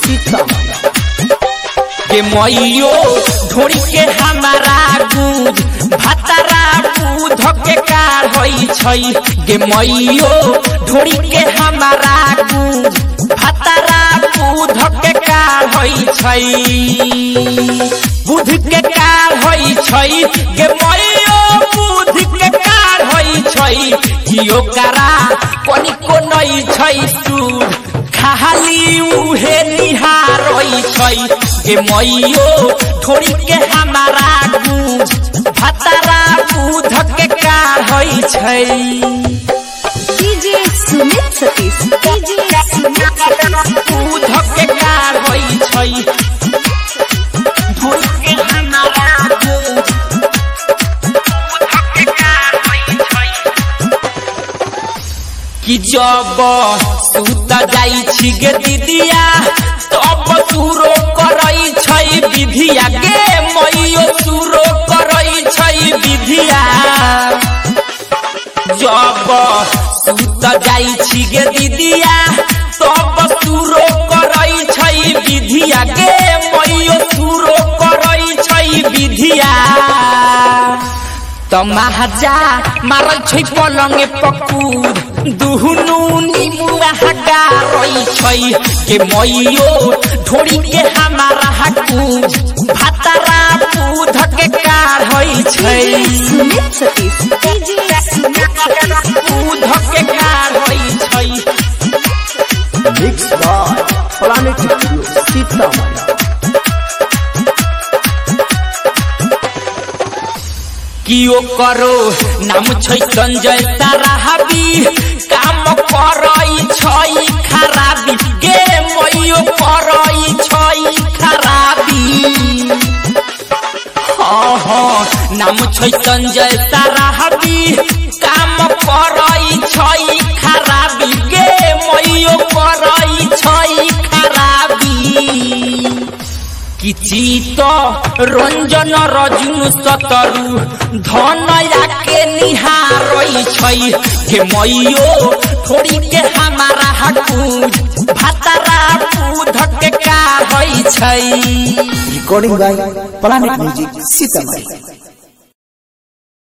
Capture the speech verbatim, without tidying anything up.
के मैयो ढोरी के हमारा गुज भातारा दूध के कार होई छई गे मैयो ढोरी के हमारा गुज भातारा दूध के कार होई छई बुध के कार होई छई गे मैयो बुध के कार होई छई कियो करा कोनी को नई छई सूद खाली उहे निहार होई छई गे मैयो ढोरी के हमारा गुज भातारा दूध के कार होई छई डीजे सुमित सतीश डीजे सुमित सतीश दूध के कार होई छई ढोरी के हमारा गुज दूध के कार होई छई कि जब सूत जाई छी गे दीदिया तब सुरो करई छई विधिया गे मैयो सुरो करई छई विधिया जब सूत जाई छी गे दीदिया तब सुरो करई छई विधिया गे मैयो सुरो करई छई विधिया तमाजा मारल छै पलंगे पकुर दुहुनु निमुआ हगा रोई छई के मैयो ढोरी के हमारा हकुज भातारा दूध के कार होई छई सुमित सतीश डीजे सुमित सतीश दूध के कार होई छई मिक्स बाय प्लानेट सीतामढ़ी कियो करो नाम छै संजय साराबी काम करई छई खराबी गे मैयो करई छई खराबी हाँ हाँ नाम छै संजय साराबी काम करई छई खराबी गे मैयो करई छई खराबी किचित रंजन रजुन सतरु धनया के निहारई छई के मैयो ढोरी के हमारा हकुज भातारा दूध के कार होई छई recording by planet music Sitamarhi.